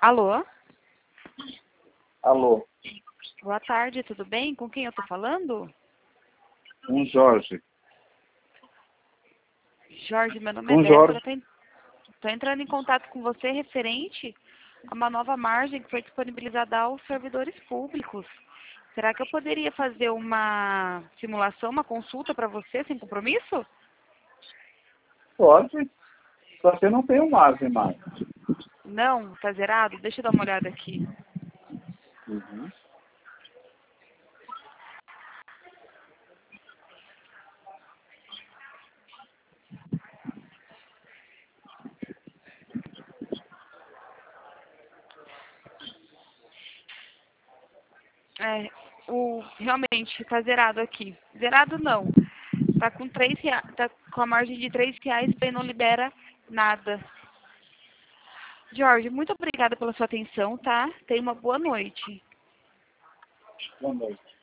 Alô? Alô, Boa tarde, tudo bem? Com quem eu tô falando? Jorge. Jorge, meu nome é Jorge. Débora. Tô entrando em contato com você referente a uma nova margem que foi disponibilizada aos servidores públicos. Será que eu poderia fazer uma simulação, uma consulta para você sem compromisso? Pode, só que eu não tenho margem mais. Não, tá zerado? Deixa eu dar uma olhada aqui. Uhum. Realmente, tá zerado aqui. Zerado não. Tá com tá com a margem de R$ 3 e não libera nada. Jorge, muito obrigada pela sua atenção, tá? Tenha uma boa noite. Boa noite.